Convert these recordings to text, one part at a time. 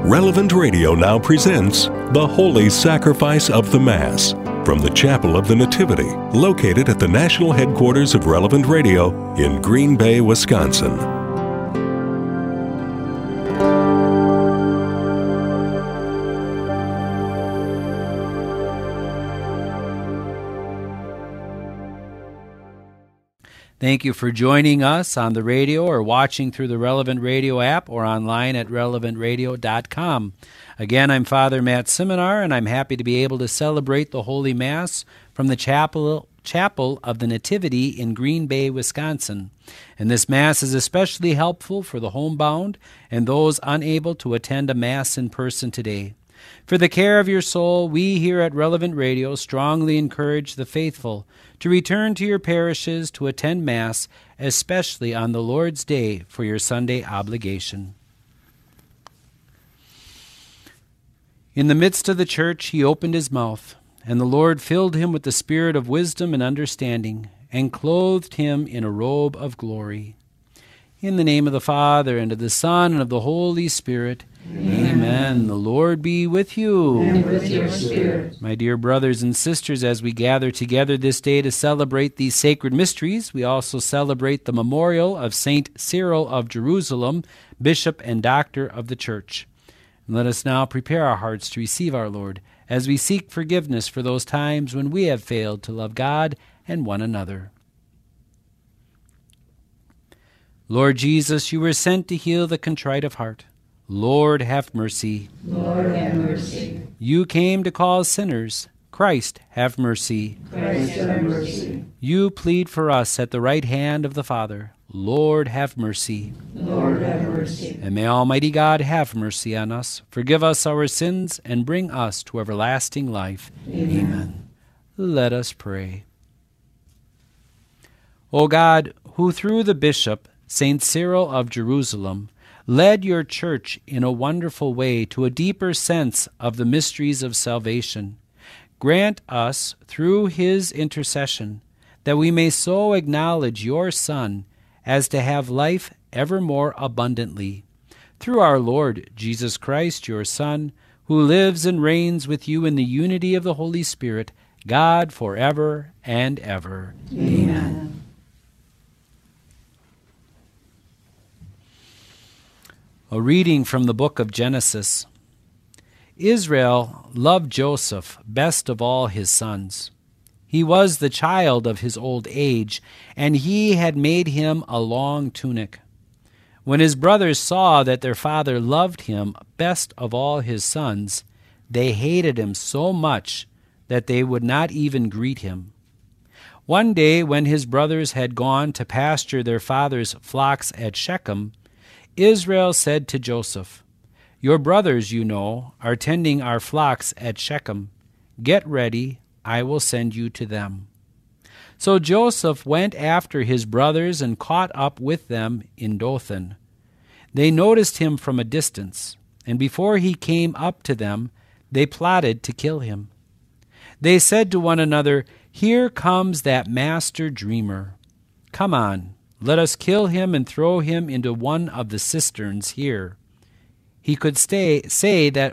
Relevant Radio now presents The Holy Sacrifice of the Mass from the Chapel of the Nativity, located at the national headquarters of Relevant Radio in Green Bay, Wisconsin. Thank you for joining us on the radio or watching through the Relevant Radio app or online at relevantradio.com. Again, I'm Father Matt Simonar, and I'm happy to be able to celebrate the Holy Mass from the Chapel of the Nativity in Green Bay, Wisconsin. And this Mass is especially helpful for the homebound and those unable to attend a Mass in person today. For the care of your soul, we here at Relevant Radio strongly encourage the faithful to return to your parishes to attend Mass, especially on the Lord's Day for your Sunday obligation. In the midst of the church he opened his mouth, and the Lord filled him with the spirit of wisdom and understanding, and clothed him in a robe of glory. In the name of the Father, and of the Son, and of the Holy Spirit, Amen. The Lord be with you. And with your spirit. My dear brothers and sisters, as we gather together this day to celebrate these sacred mysteries, we also celebrate the memorial of Saint Cyril of Jerusalem, Bishop and Doctor of the Church. And let us now prepare our hearts to receive our Lord, as we seek forgiveness for those times when we have failed to love God and one another. Lord Jesus, you were sent to heal the contrite of heart. Lord, have mercy. Lord, have mercy. You came to call sinners. Christ, have mercy. Christ, have mercy. You plead for us at the right hand of the Father. Lord, have mercy. Lord, have mercy. And may Almighty God have mercy on us, forgive us our sins, and bring us to everlasting life. Amen. Let us pray. O God, who through the bishop, Saint Cyril of Jerusalem, led your church in a wonderful way to a deeper sense of the mysteries of salvation, grant us, through his intercession, that we may so acknowledge your Son as to have life ever more abundantly. Through our Lord Jesus Christ, your Son, who lives and reigns with you in the unity of the Holy Spirit, God forever and ever. Amen. A reading from the book of Genesis. Israel loved Joseph best of all his sons. He was the child of his old age, and he had made him a long tunic. When his brothers saw that their father loved him best of all his sons, they hated him so much that they would not even greet him. One day, when his brothers had gone to pasture their father's flocks at Shechem, Israel said to Joseph, "Your brothers, you know, are tending our flocks at Shechem. Get ready, I will send you to them." So Joseph went after his brothers and caught up with them in Dothan. They noticed him from a distance, and before he came up to them, they plotted to kill him. They said to one another, "Here comes that master dreamer. Come on, let us kill him and throw him into one of the cisterns here. We could say that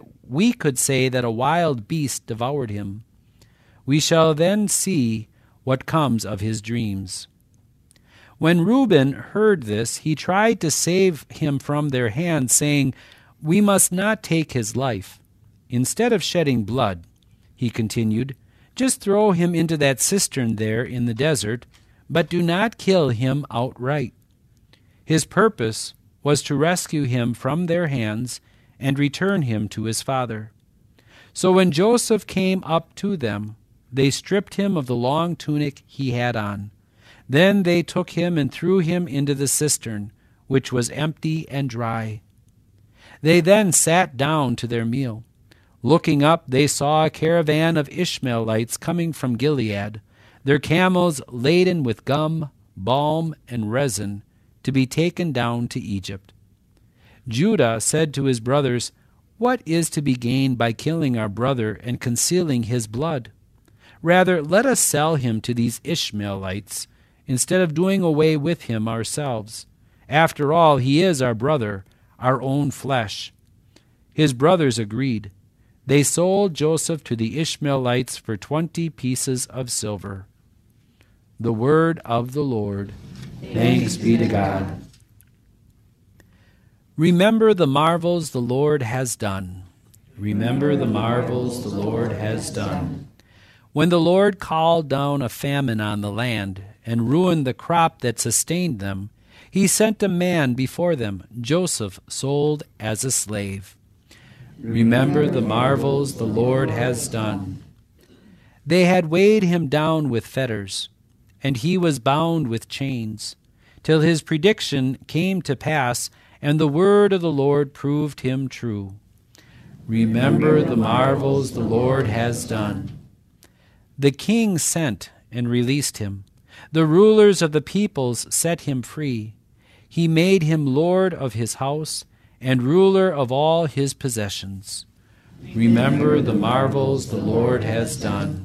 a wild beast devoured him. We shall then see what comes of his dreams." When Reuben heard this, he tried to save him from their hands, saying, "We must not take his life. Instead of shedding blood," he continued, "just throw him into that cistern there in the desert, but do not kill him outright." His purpose was to rescue him from their hands and return him to his father. So when Joseph came up to them, they stripped him of the long tunic he had on. Then they took him and threw him into the cistern, which was empty and dry. They then sat down to their meal. Looking up, they saw a caravan of Ishmaelites coming from Gilead, their camels laden with gum, balm, and resin, to be taken down to Egypt. Judah said to his brothers, "What is to be gained by killing our brother and concealing his blood? Rather, let us sell him to these Ishmaelites, instead of doing away with him ourselves. After all, he is our brother, our own flesh." His brothers agreed. They sold Joseph to the Ishmaelites for 20 pieces of silver. The word of the Lord. Thanks be to God. Remember the marvels the Lord has done. Remember the marvels the Lord has done. When the Lord called down a famine on the land and ruined the crop that sustained them, He sent a man before them, Joseph, sold as a slave. Remember the marvels the Lord has done. They had weighed him down with fetters, and he was bound with chains, till his prediction came to pass, and the word of the Lord proved him true. Remember the marvels the Lord has done. The king sent and released him. The rulers of the peoples set him free. He made him lord of his house and ruler of all his possessions. Remember the marvels the Lord has done.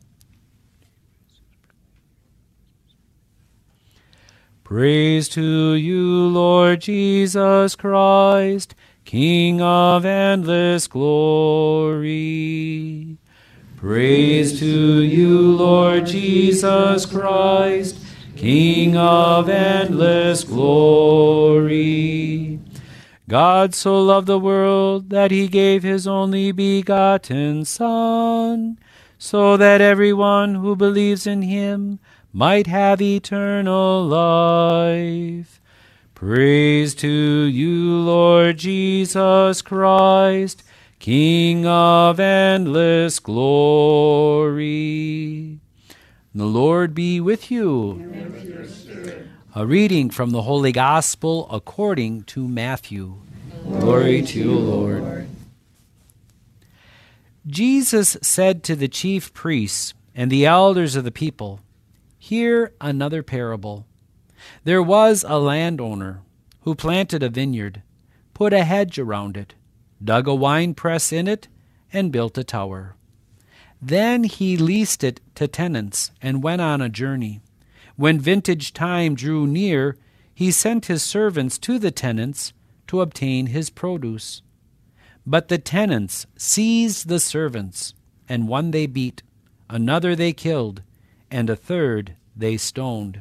Praise to you, Lord Jesus Christ, King of endless glory. Praise to you, Lord Jesus Christ, King of endless glory. God so loved the world that he gave his only begotten Son, so that everyone who believes in him might have eternal life. Praise to you, Lord Jesus Christ, King of endless glory. The Lord be with you. And with your spirit. A reading from the Holy Gospel according to Matthew. Glory to you, Lord. Jesus said to the chief priests and the elders of the people, "Hear another parable. There was a landowner who planted a vineyard, put a hedge around it, dug a winepress in it, and built a tower. Then he leased it to tenants and went on a journey. When vintage time drew near, he sent his servants to the tenants to obtain his produce. But the tenants seized the servants, and one they beat, another they killed, and a third they stoned.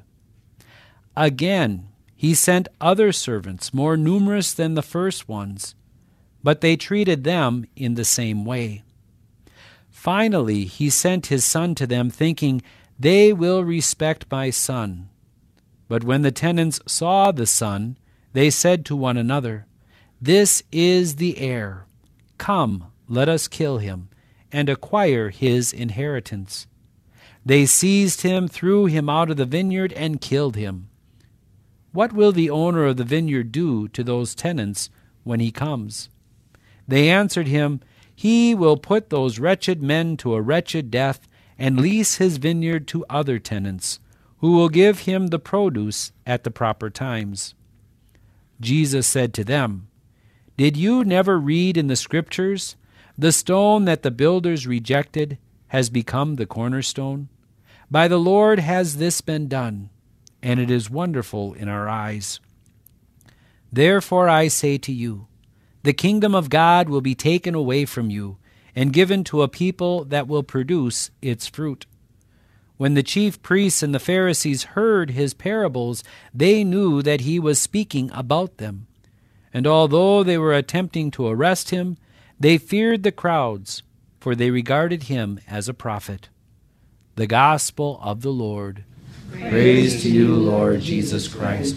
Again, he sent other servants, more numerous than the first ones, but they treated them in the same way. Finally, he sent his son to them, thinking, 'They will respect my son.' But when the tenants saw the son, they said to one another, 'This is the heir. Come, let us kill him, and acquire his inheritance.' They seized him, threw him out of the vineyard, and killed him. What will the owner of the vineyard do to those tenants when he comes?" They answered him, "He will put those wretched men to a wretched death and lease his vineyard to other tenants, who will give him the produce at the proper times." Jesus said to them, "Did you never read in the Scriptures, 'The stone that the builders rejected has become the cornerstone'? By the Lord has this been done, and it is wonderful in our eyes. Therefore I say to you, the kingdom of God will be taken away from you and given to a people that will produce its fruit." When the chief priests and the Pharisees heard his parables, they knew that he was speaking about them. And although they were attempting to arrest him, they feared the crowds, for they regarded him as a prophet. The Gospel of the Lord. Praise to you, Lord Jesus Christ.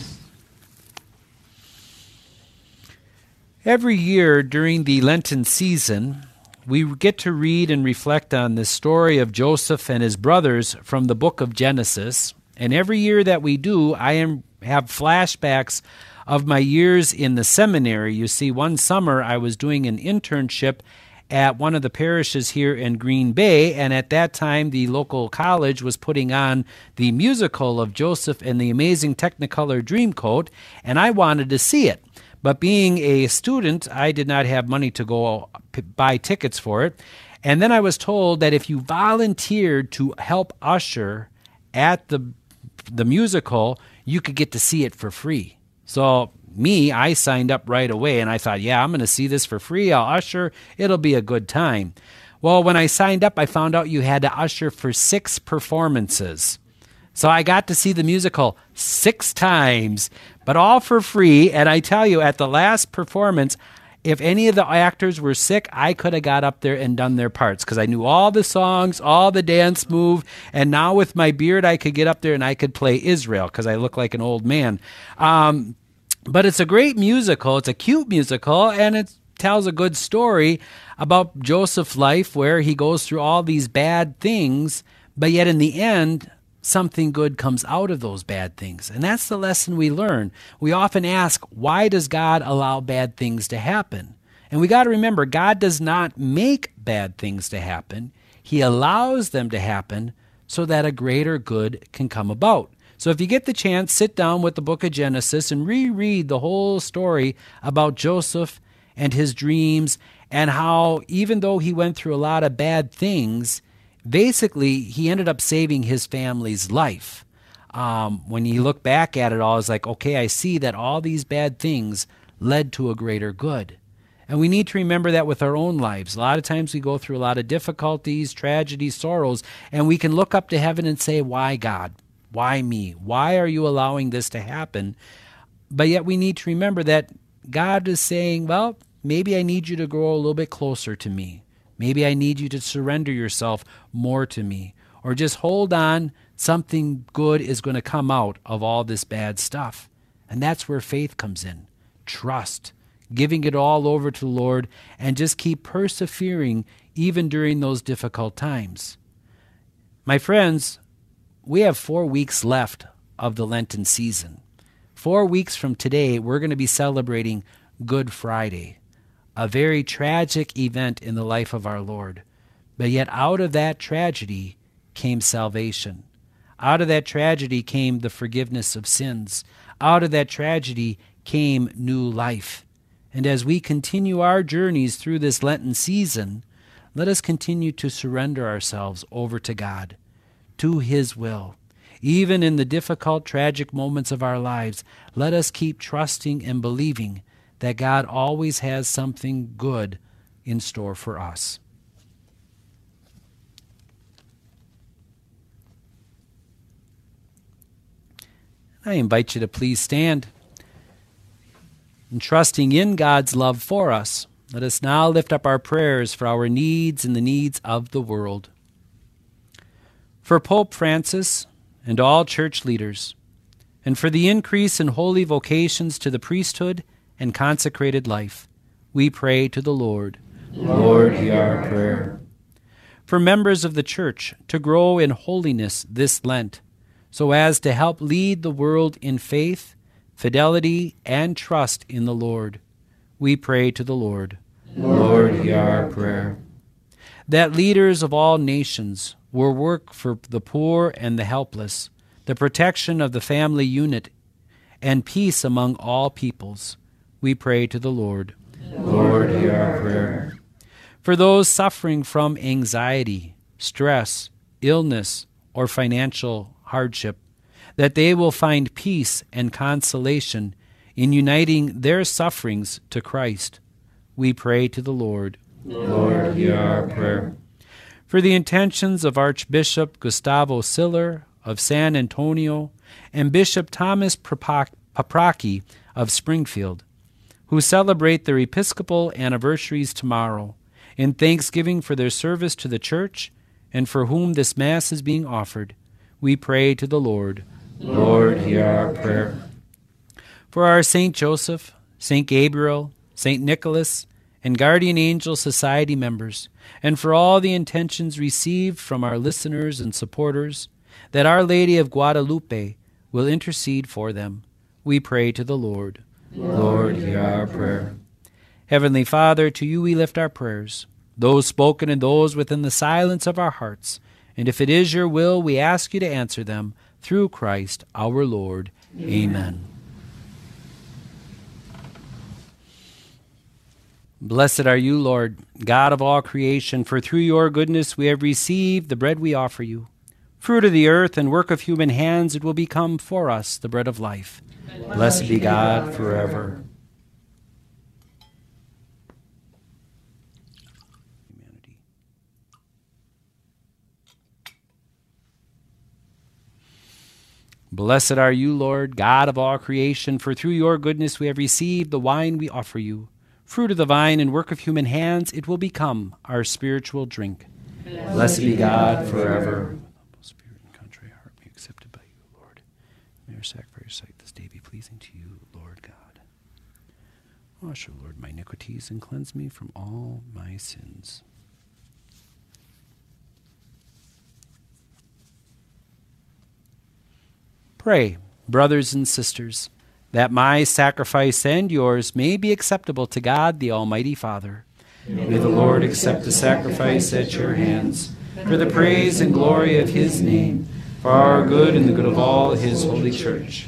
Every year during the Lenten season, we get to read and reflect on the story of Joseph and his brothers from the book of Genesis. And every year that we do, I have flashbacks of my years in the seminary. You see, one summer I was doing an internship at one of the parishes here in Green Bay, and at that time the local college was putting on the musical of Joseph and the Amazing Technicolor Dreamcoat, and I wanted to see it. But being a student, I did not have money to go buy tickets for it. And then I was told that if you volunteered to help usher at the musical, you could get to see it for free. So me, I signed up right away, and I thought, yeah, I'm going to see this for free. I'll usher. It'll be a good time. Well, when I signed up, I found out you had to usher for 6 performances. So I got to see the musical 6 times, but all for free. And I tell you, at the last performance, if any of the actors were sick, I could have got up there and done their parts because I knew all the songs, all the dance move, and now with my beard, I could get up there and I could play Israel because I look like an old man. But it's a great musical. It's a cute musical, and it tells a good story about Joseph's life where he goes through all these bad things, but yet in the end, something good comes out of those bad things. And that's the lesson we learn. We often ask, why does God allow bad things to happen? And we got to remember, God does not make bad things to happen. He allows them to happen so that a greater good can come about. So if you get the chance, sit down with the book of Genesis and reread the whole story about Joseph and his dreams and how even though he went through a lot of bad things, basically, he ended up saving his family's life. When you look back at it all, it's like, okay, I see that all these bad things led to a greater good. And we need to remember that with our own lives. A lot of times we go through a lot of difficulties, tragedies, sorrows, and we can look up to heaven and say, why God? Why me? Why are you allowing this to happen? But yet we need to remember that God is saying, well, maybe I need you to grow a little bit closer to me. Maybe I need you to surrender yourself more to me. Or just hold on, something good is going to come out of all this bad stuff. And that's where faith comes in. Trust, giving it all over to the Lord, and just keep persevering even during those difficult times. My friends, we have 4 weeks left of the Lenten season. 4 weeks from today, we're going to be celebrating Good Friday, a very tragic event in the life of our Lord. But yet out of that tragedy came salvation. Out of that tragedy came the forgiveness of sins. Out of that tragedy came new life. And as we continue our journeys through this Lenten season, let us continue to surrender ourselves over to God, to His will. Even in the difficult, tragic moments of our lives, let us keep trusting and believing that God always has something good in store for us. I invite you to please stand. And trusting in God's love for us, let us now lift up our prayers for our needs and the needs of the world. For Pope Francis and all church leaders, and for the increase in holy vocations to the priesthood and consecrated life, we pray to the Lord. Lord, hear our prayer. For members of the Church to grow in holiness this Lent, so as to help lead the world in faith, fidelity, and trust in the Lord, we pray to the Lord. Lord, hear our prayer. That leaders of all nations will work for the poor and the helpless, the protection of the family unit, and peace among all peoples, we pray to the Lord. Lord, hear our prayer. For those suffering from anxiety, stress, illness, or financial hardship, that they will find peace and consolation in uniting their sufferings to Christ, we pray to the Lord. Lord, hear our prayer. For the intentions of Archbishop Gustavo Siller of San Antonio and Bishop Thomas Paprocki of Springfield, who celebrate their Episcopal anniversaries tomorrow, in thanksgiving for their service to the Church and for whom this Mass is being offered, we pray to the Lord. Lord, hear our prayer. For our Saint Joseph, Saint Gabriel, Saint Nicholas, and Guardian Angel Society members, and for all the intentions received from our listeners and supporters, that Our Lady of Guadalupe will intercede for them, we pray to the Lord. Lord, hear our prayer. Heavenly Father, to you we lift our prayers, those spoken and those within the silence of our hearts, and if it is your will, we ask you to answer them through Christ our Lord. Amen. Blessed are you, Lord, God of all creation, for through your goodness we have received the bread we offer you. Fruit of the earth and work of human hands, it will become for us the bread of life. Blessed be God forever. Humanity. Blessed are you, Lord, God of all creation, for through your goodness we have received the wine we offer you. Fruit of the vine and work of human hands, it will become our spiritual drink. Blessed be God forever. Spirit and contrite heart be accepted by you, Lord. May our sacrifice sight this day be pleasing to you, Lord God. Wash, O Lord, my iniquities and cleanse me from all my sins. Pray, brothers and sisters, that my sacrifice and yours may be acceptable to God, the Almighty Father. May the Lord accept the sacrifice at your hands, for the praise and glory of his name, for our good and the good of all his holy church.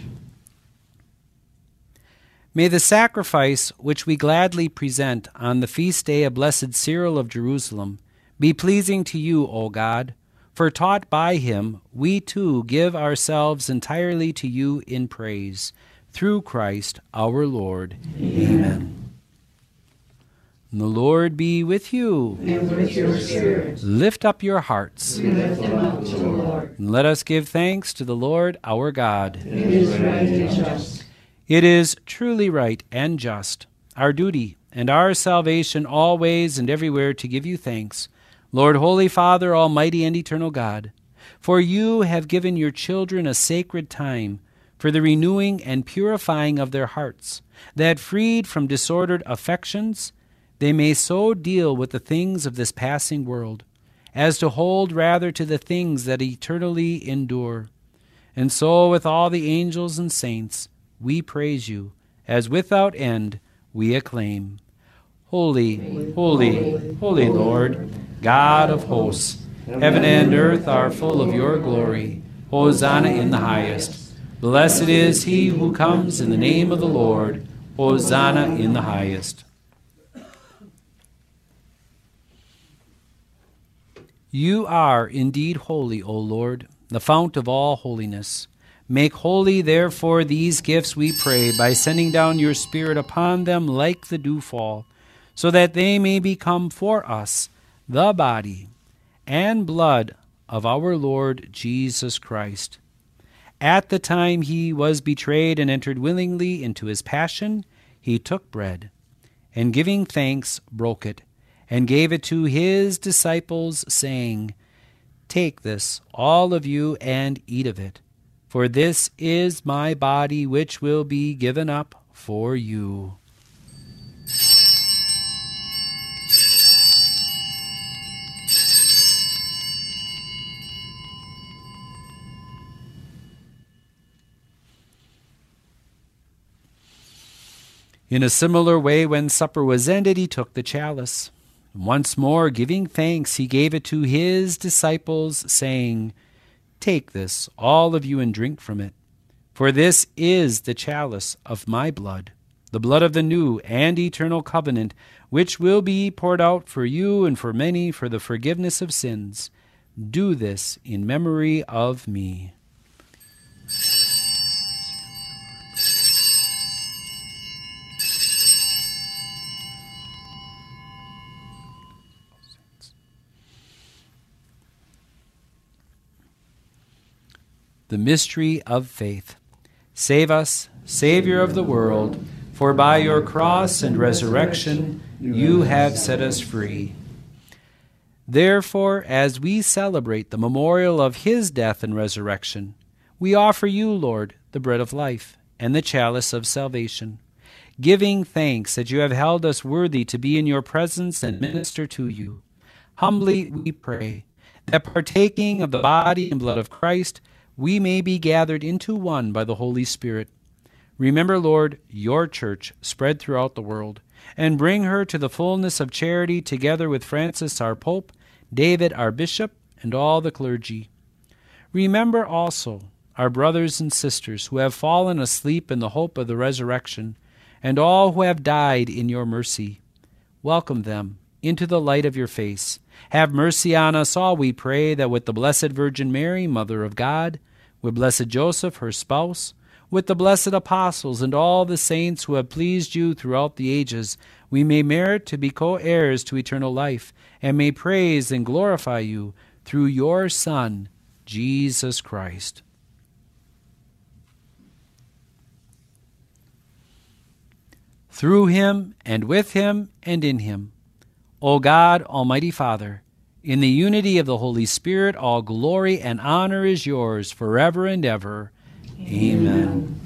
May the sacrifice which we gladly present on the feast day of Blessed Cyril of Jerusalem be pleasing to you, O God, for taught by him we too give ourselves entirely to you in praise, through Christ our Lord. Amen. And the Lord be with you. And with your spirit. Lift up your hearts. We lift them up to the Lord. And let us give thanks to the Lord our God. It is right and just. It is truly right and just, our duty and our salvation always and everywhere to give you thanks, Lord, Holy Father, Almighty and eternal God, for you have given your children a sacred time for the renewing and purifying of their hearts, that freed from disordered affections, they may so deal with the things of this passing world, as to hold rather to the things that eternally endure. And so with all the angels and saints, we praise you, as without end we acclaim. Holy, holy, holy Lord, God of hosts, heaven and earth are full of your glory. Hosanna in the highest. Blessed is he who comes in the name of the Lord. Hosanna in the highest. You are indeed holy, O Lord, the fount of all holiness. Make holy, therefore, these gifts, we pray, by sending down your Spirit upon them like the dewfall, so that they may become for us the body and blood of our Lord Jesus Christ. At the time he was betrayed and entered willingly into his passion, he took bread, and giving thanks, broke it, and gave it to his disciples, saying, Take this, all of you, and eat of it. For this is my body, which will be given up for you. In a similar way, when supper was ended, he took the chalice. Once more, giving thanks, he gave it to his disciples, saying, Take this, all of you, and drink from it. For this is the chalice of my blood, the blood of the new and eternal covenant, which will be poured out for you and for many for the forgiveness of sins. Do this in memory of me. The mystery of faith. Save us, Savior of the world, for by your cross and resurrection you have set us free. Therefore, as we celebrate the memorial of his death and resurrection, we offer you, Lord, the bread of life and the chalice of salvation, giving thanks that you have held us worthy to be in your presence and minister to you. Humbly we pray that, partaking of the body and blood of Christ, we may be gathered into one by the Holy Spirit. Remember, Lord, your church spread throughout the world, and bring her to the fullness of charity together with Francis our Pope, David our Bishop, and all the clergy. Remember also our brothers and sisters who have fallen asleep in the hope of the resurrection, and all who have died in your mercy. Welcome them into the light of your face. Have mercy on us all, we pray, that with the Blessed Virgin Mary, Mother of God, with blessed Joseph, her spouse, with the blessed apostles and all the saints who have pleased you throughout the ages, we may merit to be co-heirs to eternal life, and may praise and glorify you through your Son, Jesus Christ. Through him, and with him, and in him, O God, Almighty Father, in the unity of the Holy Spirit, all glory and honor is yours forever and ever. Amen.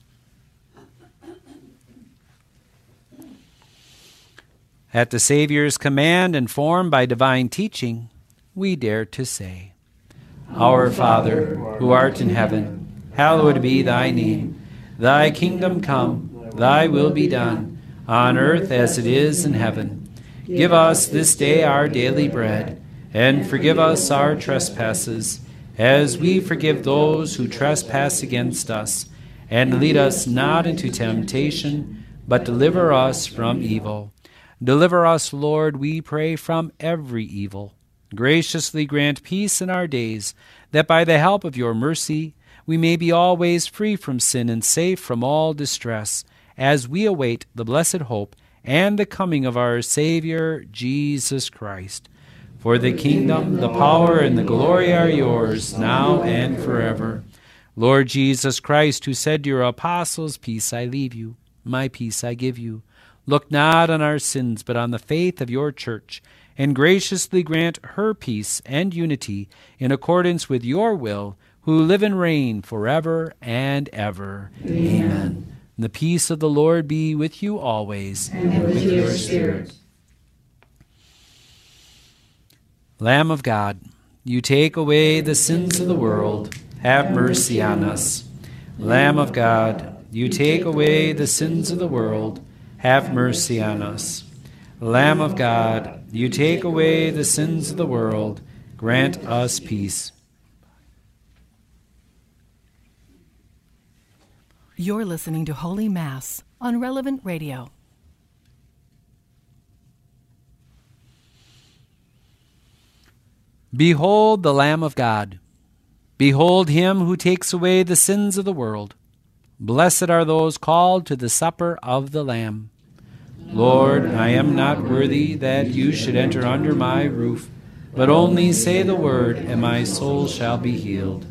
At the Savior's command, and formed by divine teaching, we dare to say, Our Father, who art in heaven, hallowed be thy name. Thy kingdom come, thy will be done, on earth as it is in heaven. Give us this day our daily bread, and forgive us our trespasses, as we forgive those who trespass against us. And lead us not into temptation, but deliver us from evil. Deliver us, Lord, we pray, from every evil. Graciously grant peace in our days, that by the help of your mercy we may be always free from sin and safe from all distress, as we await the blessed hope and the coming of our Savior, Jesus Christ. For the kingdom, the power, and the glory are yours, now and forever. Lord Jesus Christ, who said to your apostles, Peace I leave you, my peace I give you, look not on our sins, but on the faith of your church, and graciously grant her peace and unity in accordance with your will, who live and reign forever and ever. Amen. And the peace of the Lord be with you always, and with your spirit. Lamb of God, you take away the sins of the world. Have mercy on us. Lamb of God, you take away the sins of the world. Have mercy on us. Lamb of God, you take away the sins of the world. Grant us peace. You're listening to Holy Mass on Relevant Radio. Behold the Lamb of God. Behold him who takes away the sins of the world. Blessed are those called to the supper of the Lamb. Lord, I am not worthy that you should enter under my roof, but only say the word, and my soul shall be healed.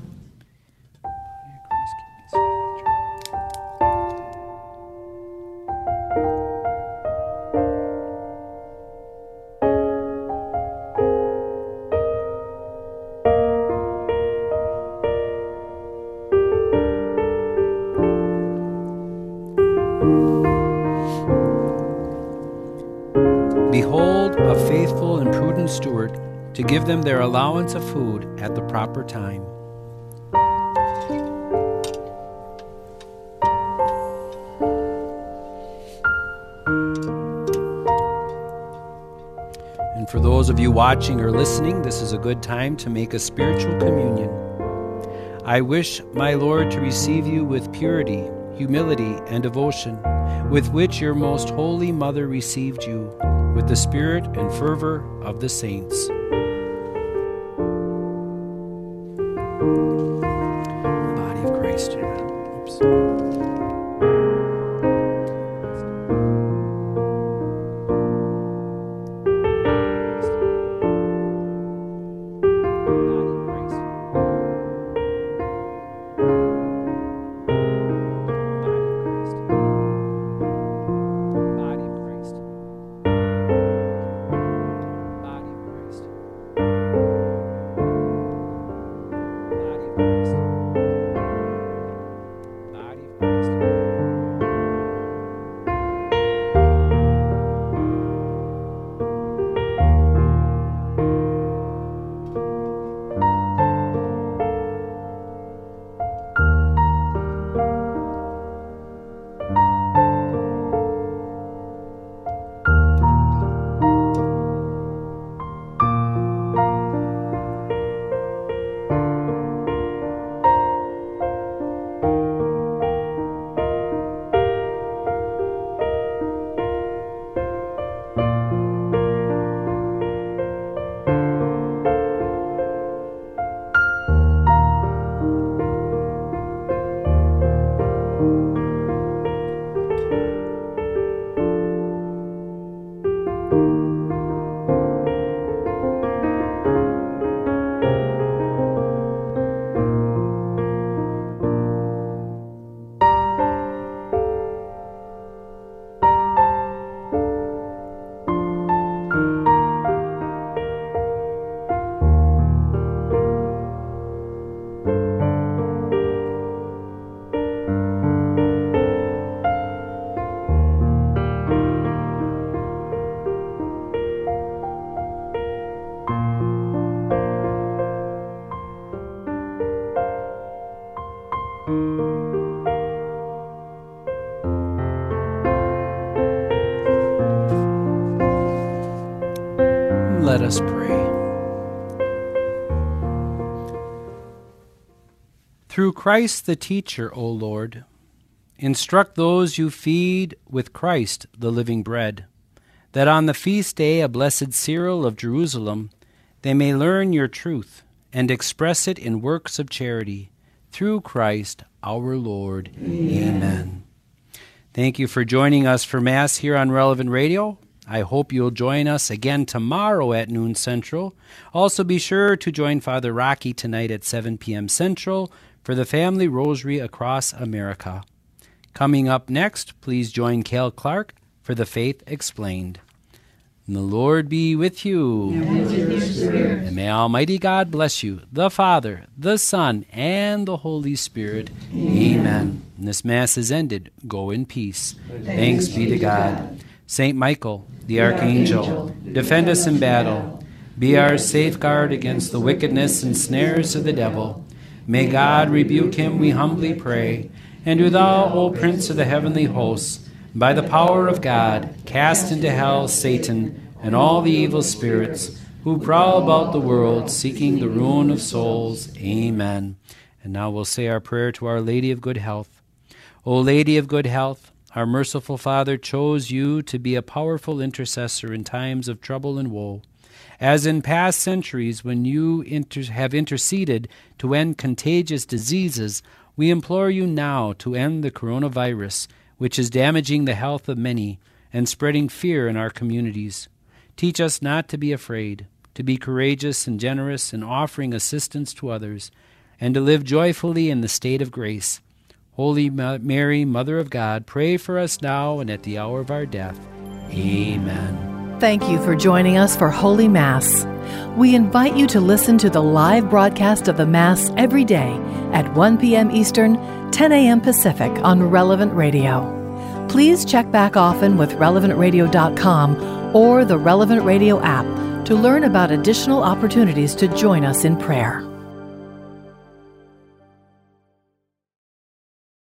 Behold, a faithful and prudent steward, to give them their allowance of food at the proper time. And for those of you watching or listening, this is a good time to make a spiritual communion. I wish, my Lord, to receive you with purity, humility, and devotion, with which your most holy Mother received you, with the spirit and fervor of the saints. The body of Christ. Oops. Body of Christ. Through Christ the teacher, O Lord, instruct those you feed with Christ the living bread, that on the feast day of blessed Cyril of Jerusalem they may learn your truth and express it in works of charity. Through Christ our Lord. Amen. Thank you for joining us for Mass here on Relevant Radio. I hope you'll join us again tomorrow at noon Central. Also be sure to join Father Rocky tonight at 7 p.m. Central for the Family Rosary Across America. Coming up next, please join Cal Clark for the Faith Explained. And the Lord be with you. And with your spirit. And may Almighty God bless you, the Father, the Son, and the Holy Spirit. Amen. And this Mass is ended. Go in peace. Thanks be to God. Saint Michael, the Archangel, defend us in battle. Be our safeguard against the wickedness and snares of the devil. May God rebuke him, we humbly pray. And do thou, O Prince of the heavenly hosts, by the power of God, cast into hell Satan and all the evil spirits who prowl about the world, seeking the ruin of souls. Amen. And now we'll say our prayer to Our Lady of Good Health. O Lady of Good Health, our merciful Father chose you to be a powerful intercessor in times of trouble and woe. As in past centuries, when you have interceded to end contagious diseases, we implore you now to end the coronavirus, which is damaging the health of many and spreading fear in our communities. Teach us not to be afraid, to be courageous and generous in offering assistance to others, and to live joyfully in the state of grace. Holy Mary, Mother of God, pray for us now and at the hour of our death. Amen. Thank you for joining us for Holy Mass. We invite you to listen to the live broadcast of the Mass every day at 1 p.m. Eastern, 10 a.m. Pacific on Relevant Radio. Please check back often with relevantradio.com or the Relevant Radio app to learn about additional opportunities to join us in prayer.